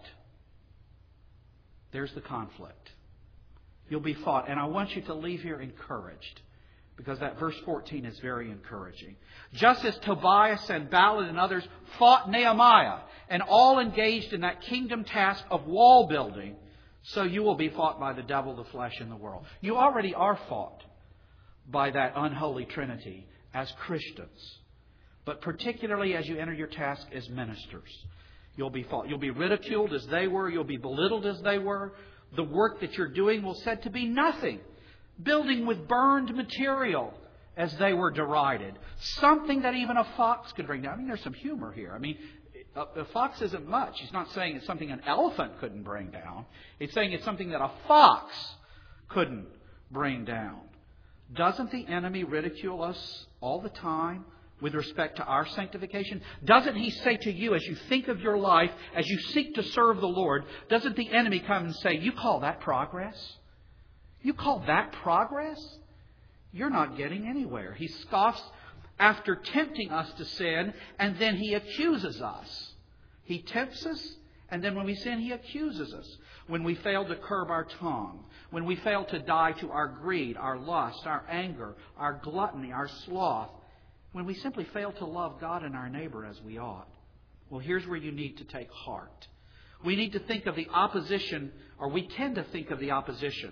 There's the conflict. You'll be fought. And I want you to leave here encouraged, because that verse 14 is very encouraging. Just as Tobias and Ballad and others fought Nehemiah and all engaged in that kingdom task of wall building, so you will be fought by the devil, the flesh, and the world. You already are fought by that unholy trinity as Christians. But particularly as you enter your task as ministers, you'll be fought. You'll be ridiculed as they were. You'll be belittled as they were. The work that you're doing will said to be nothing. Building with burned material as they were derided. Something that even a fox could bring down. I mean, there's some humor here. I mean, a fox isn't much. He's not saying it's something an elephant couldn't bring down. He's saying it's something that a fox couldn't bring down. Doesn't the enemy ridicule us all the time with respect to our sanctification? Doesn't he say to you, as you think of your life, as you seek to serve the Lord, doesn't the enemy come and say, "You call that progress? You call that progress? You're not getting anywhere." He scoffs after tempting us to sin, and then he accuses us. He tempts us, and then when we sin, he accuses us. When we fail to curb our tongue, when we fail to die to our greed, our lust, our anger, our gluttony, our sloth, when we simply fail to love God and our neighbor as we ought. Well, here's where you need to take heart. We need to think of the opposition, or we tend to think of the opposition,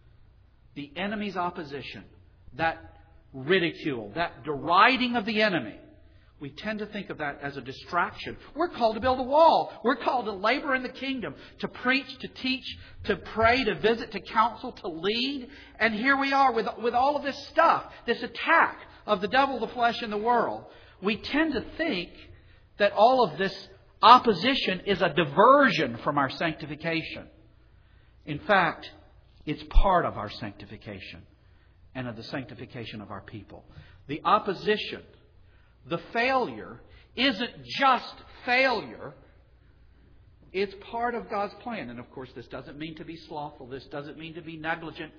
the enemy's opposition, that ridicule, that deriding of the enemy. We tend to think of that as a distraction. We're called to build a wall. We're called to labor in the kingdom, to preach, to teach, to pray, to visit, to counsel, to lead. And here we are with all of this stuff, this attack of the devil, the flesh, and the world. We tend to think that all of this opposition is a diversion from our sanctification. In fact, it's part of our sanctification and of the sanctification of our people. The opposition, the failure, isn't just failure. It's part of God's plan. And of course, this doesn't mean to be slothful. This doesn't mean to be negligent.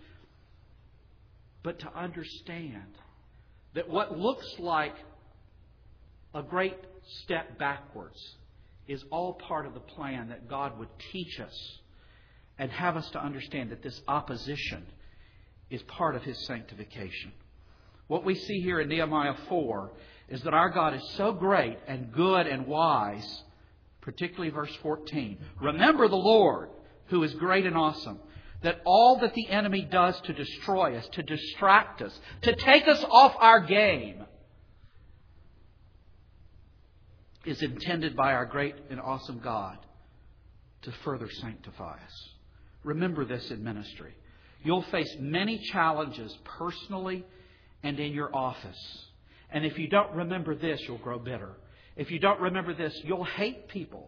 But to understand that what looks like a great step backwards is all part of the plan that God would teach us and have us to understand that this opposition is part of His sanctification. What we see here in Nehemiah 4 is that our God is so great and good and wise, particularly verse 14. Remember the Lord, who is great and awesome, that all that the enemy does to destroy us, to distract us, to take us off our game, is intended by our great and awesome God to further sanctify us. Remember this in ministry. You'll face many challenges personally and in your office. And if you don't remember this, you'll grow bitter. If you don't remember this, you'll hate people.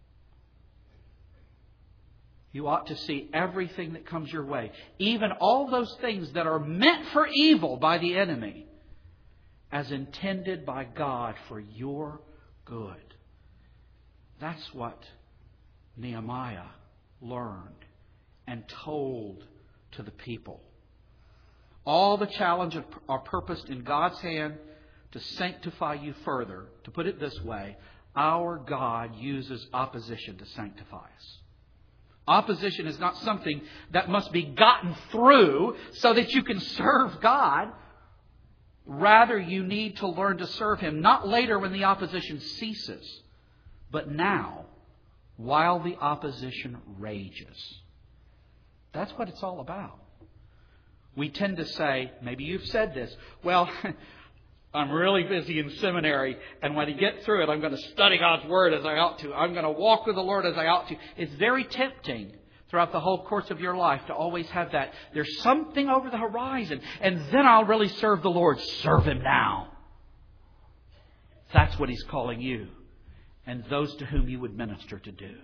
You ought to see everything that comes your way, even all those things that are meant for evil by the enemy, as intended by God for your good. That's what Nehemiah learned and told to the people. All the challenges are purposed in God's hand to sanctify you further. To put it this way, our God uses opposition to sanctify us. Opposition is not something that must be gotten through so that you can serve God. Rather, you need to learn to serve Him, not later when the opposition ceases, but now, while the opposition rages. That's what it's all about. We tend to say, maybe you've said this, well, I'm really busy in seminary, and when I get through it, I'm going to study God's Word as I ought to. I'm going to walk with the Lord as I ought to. It's very tempting throughout the whole course of your life to always have that. There's something over the horizon, and then I'll really serve the Lord. Serve Him now. That's what He's calling you and those to whom you would minister to do.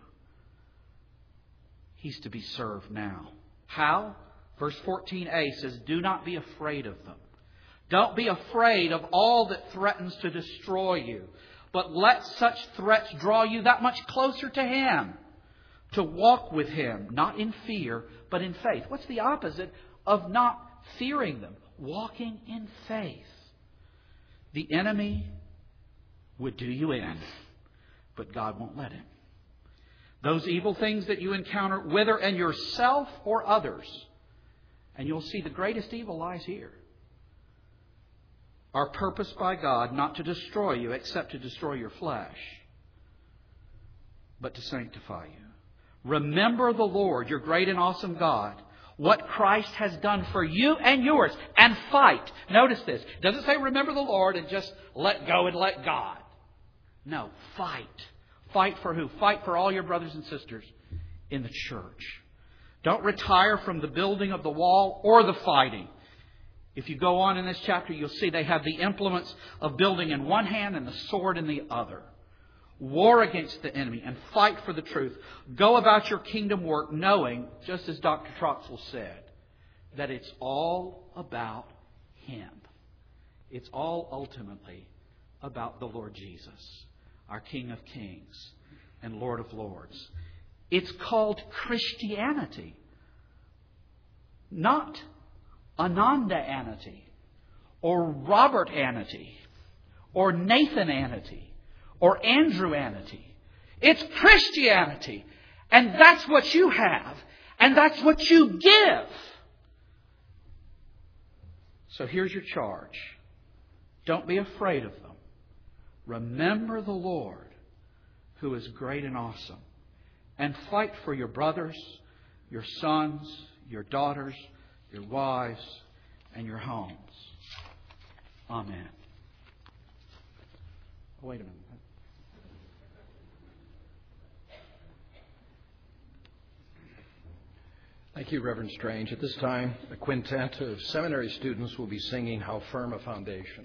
He's to be served now. How? Verse 14a says, do not be afraid of them. Don't be afraid of all that threatens to destroy you, but let such threats draw you that much closer to Him, to walk with Him, not in fear, but in faith. What's the opposite of not fearing them? Walking in faith. The enemy would do you in, but God won't let him. Those evil things that you encounter, whether in yourself or others, and you'll see the greatest evil lies here, are purposed by God not to destroy you except to destroy your flesh, but to sanctify you. Remember the Lord, your great and awesome God, what Christ has done for you and yours, and fight. Notice this. It doesn't say remember the Lord and just let go and let God. No, fight. Fight for who? Fight for all your brothers and sisters in the church. Don't retire from the building of the wall or the fighting. If you go on in this chapter, you'll see they have the implements of building in one hand and the sword in the other. War against the enemy and fight for the truth. Go about your kingdom work knowing, just as Dr. Troxell said, that it's all about Him. It's all ultimately about the Lord Jesus, our King of Kings and Lord of Lords. It's called Christianity, not Ananda-anity, or Robert-anity, or Nathan-anity, or Andrew-anity. It's Christianity. And that's what you have. And that's what you give. So here's your charge. Don't be afraid of them. Remember the Lord, who is great and awesome. And fight for your brothers, your sons, your daughters, your wives, and your homes. Amen. Wait a minute. Thank you, Reverend Strange. At this time, a quintet of seminary students will be singing How Firm a Foundation.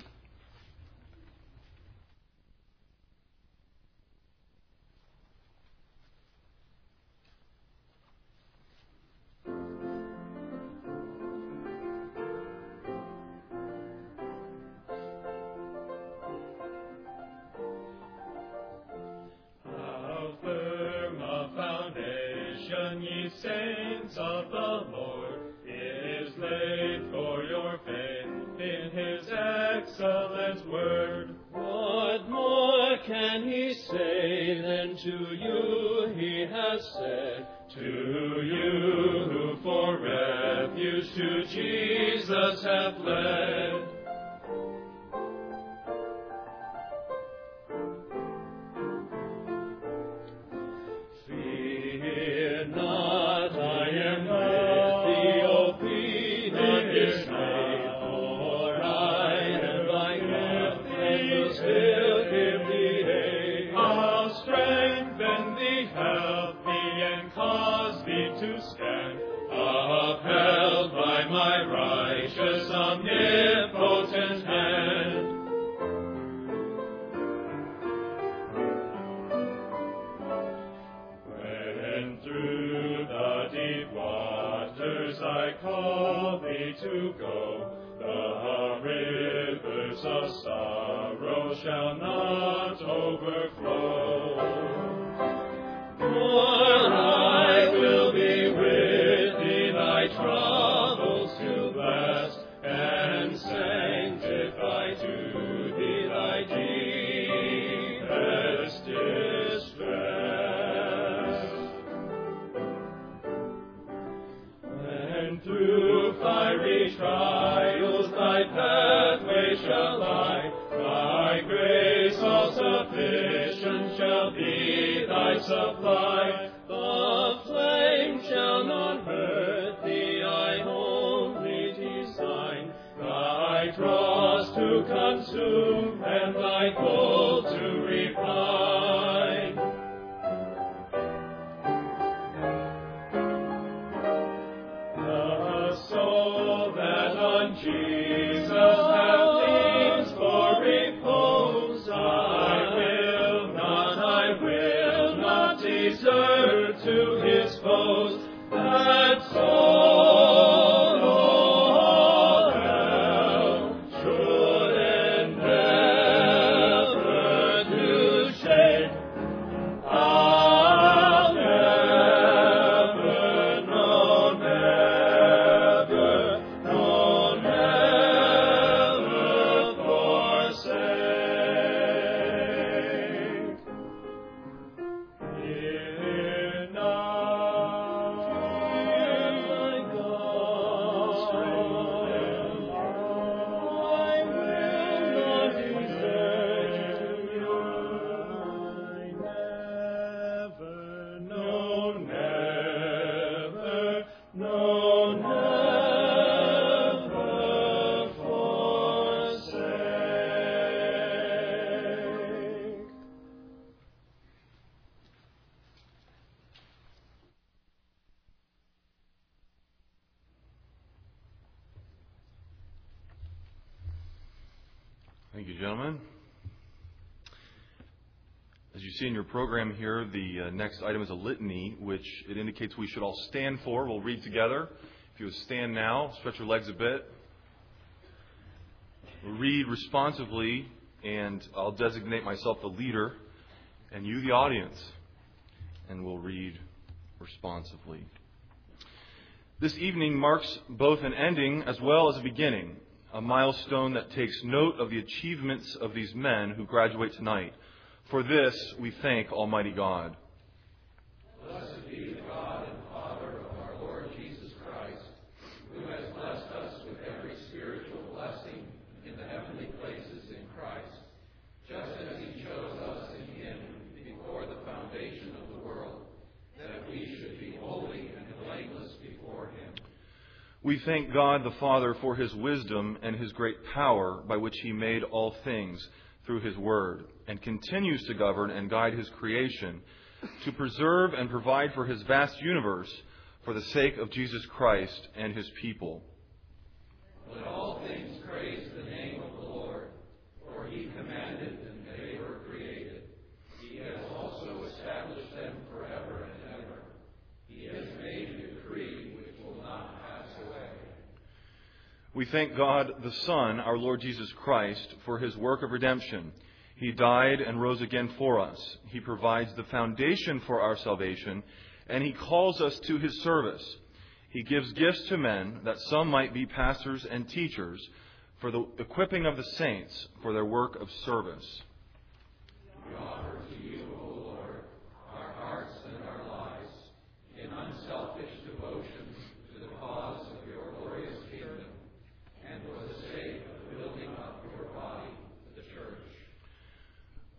Excellent word, what more? say then to you he has said, to you who for refuge to Jesus have fled. Fear not, I am with thee, O be not dismayed, for I am thy God, and will still give thee aid. I'll strengthen thee, help thee, and cause thee to stand, upheld by my righteous, omnipotent hand. When through the deep waters I call thee to go, the rivers of sorrow shall not overflow. For I will be with thee, thy troubles to bless, and sanctify to thee thy deepest distress. And through fiery trials thy pathway shall lie, thy grace all sufficient shall be thy supply. The flame shall not hurt thee, I only design thy dross to consume and thy gold to refine. The soul that on Jesus hath leans for repose, I will not desert to his foes. That soul, all hell should endeavor to shake. I'll never, no, never forsake. Fear not, my God, I will not desert you. Never forsake. Thank you, gentlemen. As you see in your program here, the next item is a litany, which it indicates we should all stand for. We'll read together. If you would stand now, stretch your legs a bit. We'll read responsively, and I'll designate myself the leader, and you the audience, and we'll read responsively. This evening marks both an ending as well as a beginning, a milestone that takes note of the achievements of these men who graduate tonight. For this, we thank Almighty God. Blessed be the God and Father of our Lord Jesus Christ, who has blessed us with every spiritual blessing in the heavenly places in Christ, just as he chose us in him before the foundation of the world, that we should be holy and blameless before him. We thank God the Father for his wisdom and his great power by which he made all things through his word, and continues to govern and guide his creation, to preserve and provide for his vast universe for the sake of Jesus Christ and his people. Let all things praise the name of the Lord, for he commanded and they were created. He has also established them forever and ever. He has made a decree which will not pass away. We thank God the Son, our Lord Jesus Christ, for his work of redemption. He died and rose again for us. He provides the foundation for our salvation, and he calls us to his service. He gives gifts to men that some might be pastors and teachers for the equipping of the saints for their work of service. We offer to you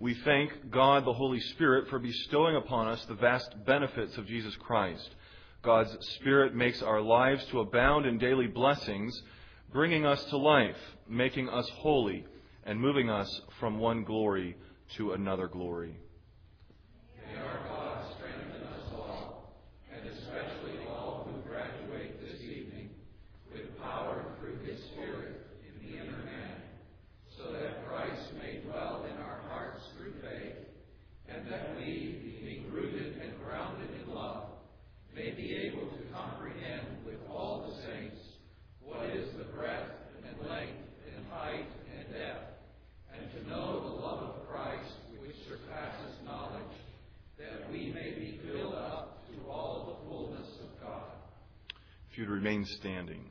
We thank God the Holy Spirit for bestowing upon us the vast benefits of Jesus Christ. God's Spirit makes our lives to abound in daily blessings, bringing us to life, making us holy, and moving us from one glory to another glory. May our God strengthen us all, and especially all who graduate this evening, with power through His Spirit in the inner man, so that Christ may dwell in our hearts through faith, and that we, being rooted and grounded in love, may be able to comprehend with all the saints what is the breadth and length and height and depth, and to know the love of Christ which surpasses knowledge, that we may be filled up to all the fullness of God. If you'd remain standing.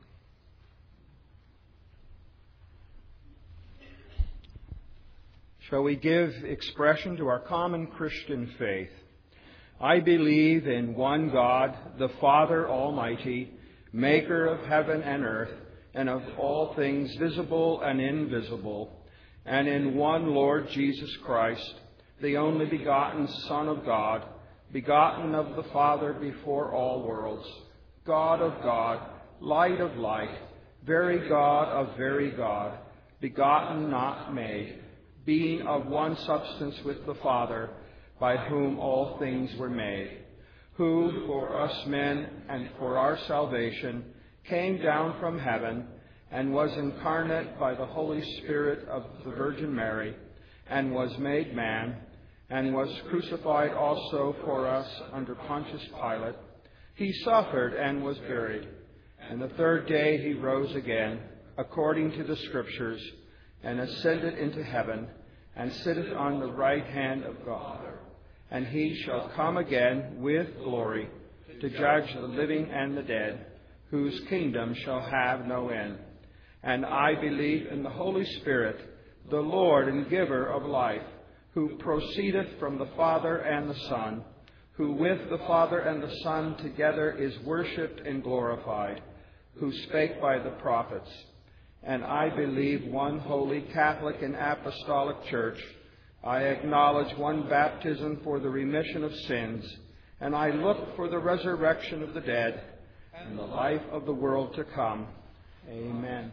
Shall we give expression to our common Christian faith? I believe in one God, the Father Almighty, maker of heaven and earth, and of all things visible and invisible, and in one Lord Jesus Christ, the only begotten Son of God, begotten of the Father before all worlds, God of God, light of light, very God of very God, begotten, not made, being of one substance with the Father, by whom all things were made, who for us men and for our salvation came down from heaven and was incarnate by the Holy Spirit of the Virgin Mary, and was made man, and was crucified also for us under Pontius Pilate. He suffered and was buried, and the third day he rose again, according to the Scriptures, and ascended into heaven, and sitteth on the right hand of God. And he shall come again with glory to judge the living and the dead, whose kingdom shall have no end. And I believe in the Holy Spirit, the Lord and giver of life, who proceedeth from the Father and the Son, who with the Father and the Son together is worshipped and glorified, who spake by the prophets. And I believe one holy Catholic and Apostolic Church. I acknowledge one baptism for the remission of sins, and I look for the resurrection of the dead and the life of the world to come. Amen.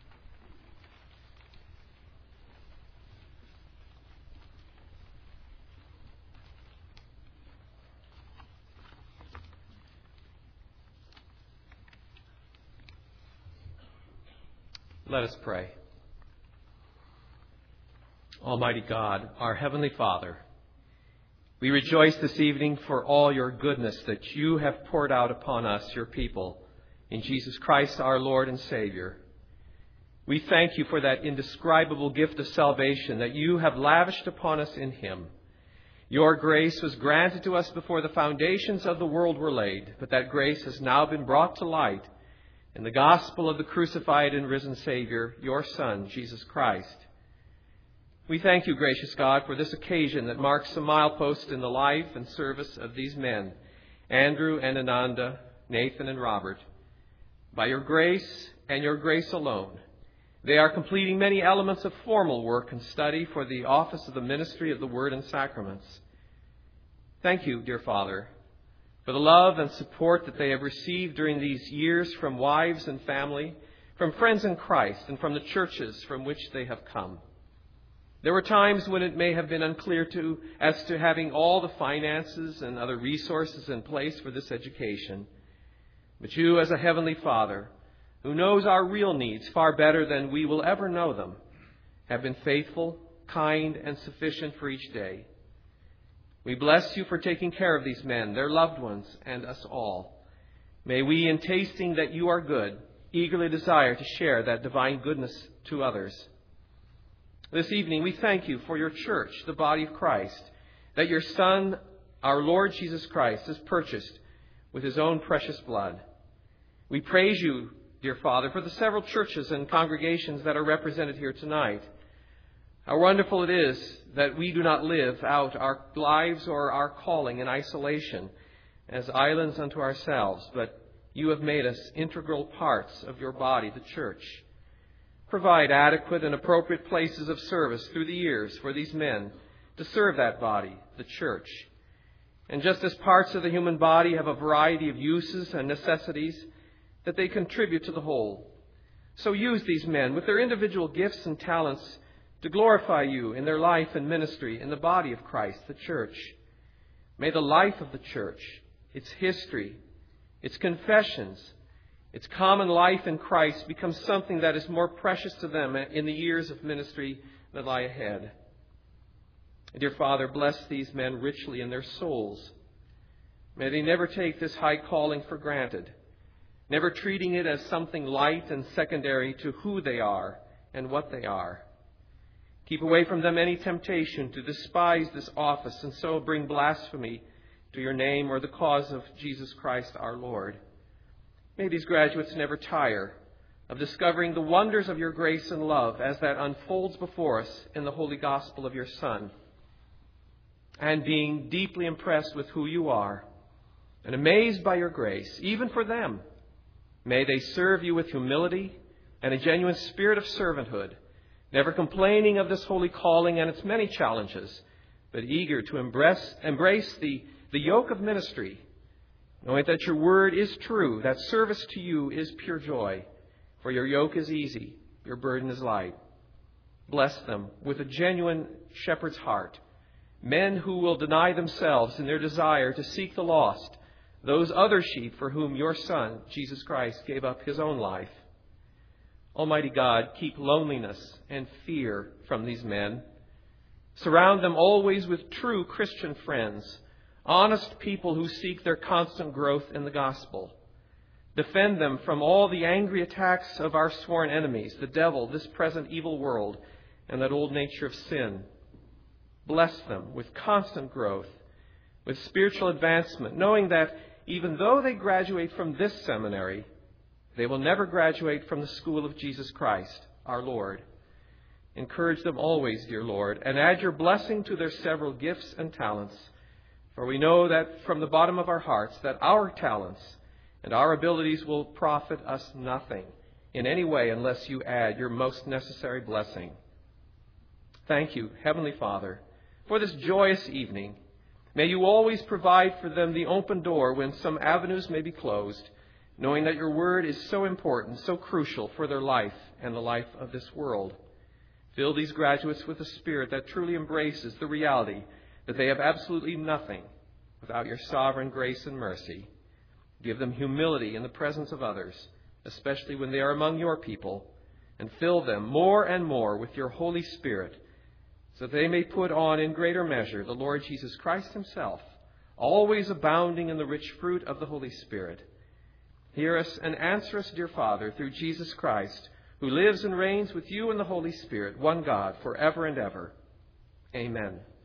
Let us pray. Almighty God, our Heavenly Father, we rejoice this evening for all your goodness that you have poured out upon us, your people, in Jesus Christ, our Lord and Savior. We thank you for that indescribable gift of salvation that you have lavished upon us in him. Your grace was granted to us before the foundations of the world were laid, but that grace has now been brought to light in the gospel of the crucified and risen Savior, your Son, Jesus Christ. We thank you, gracious God, for this occasion that marks a milepost in the life and service of these men, Andrew and Ananda, Nathan and Robert. By your grace and your grace alone, they are completing many elements of formal work and study for the office of the ministry of the Word and Sacraments. Thank you, dear Father, for the love and support that they have received during these years from wives and family, from friends in Christ, and from the churches from which they have come. There were times when it may have been unclear as to having all the finances and other resources in place for this education. But you, as a Heavenly Father, who knows our real needs far better than we will ever know them, have been faithful, kind, and sufficient for each day. We bless you for taking care of these men, their loved ones, and us all. May we, in tasting that you are good, eagerly desire to share that divine goodness to others. This evening, we thank you for your church, the body of Christ, that your Son, our Lord Jesus Christ, has purchased with his own precious blood. We praise you, dear Father, for the several churches and congregations that are represented here tonight. How wonderful it is that we do not live out our lives or our calling in isolation as islands unto ourselves, but you have made us integral parts of your body, the church. Provide adequate and appropriate places of service through the years for these men to serve that body, the church. And just as parts of the human body have a variety of uses and necessities, that they contribute to the whole, so use these men with their individual gifts and talents to glorify you in their life and ministry in the body of Christ, the church. May the life of the church, its history, its confessions, its common life in Christ become something that is more precious to them in the years of ministry that lie ahead. Dear Father, bless these men richly in their souls. May they never take this high calling for granted, never treating it as something light and secondary to who they are and what they are. Keep away from them any temptation to despise this office and so bring blasphemy to your name or the cause of Jesus Christ our Lord. May these graduates never tire of discovering the wonders of your grace and love as that unfolds before us in the holy gospel of your Son, and being deeply impressed with who you are and amazed by your grace, even for them. May they serve you with humility and a genuine spirit of servanthood, never complaining of this holy calling and its many challenges, but eager to embrace the yoke of ministry, knowing that your word is true, that service to you is pure joy, for your yoke is easy, your burden is light. Bless them with a genuine shepherd's heart, men who will deny themselves in their desire to seek the lost, those other sheep for whom your Son, Jesus Christ, gave up his own life. Almighty God, keep loneliness and fear from these men. Surround them always with true Christian friends, honest people who seek their constant growth in the gospel. Defend them from all the angry attacks of our sworn enemies, the devil, this present evil world, and that old nature of sin. Bless them with constant growth, with spiritual advancement, knowing that even though they graduate from this seminary, they will never graduate from the school of Jesus Christ, our Lord. Encourage them always, dear Lord, and add your blessing to their several gifts and talents. For we know that from the bottom of our hearts that our talents and our abilities will profit us nothing in any way unless you add your most necessary blessing. Thank you, Heavenly Father, for this joyous evening. May you always provide for them the open door when some avenues may be closed, knowing that your word is so important, so crucial for their life and the life of this world. Fill these graduates with a spirit that truly embraces the reality that they have absolutely nothing without your sovereign grace and mercy. Give them humility in the presence of others, especially when they are among your people, and fill them more and more with your Holy Spirit, so that they may put on in greater measure the Lord Jesus Christ himself, always abounding in the rich fruit of the Holy Spirit. Hear us and answer us, dear Father, through Jesus Christ, who lives and reigns with you in the Holy Spirit, one God, forever and ever. Amen.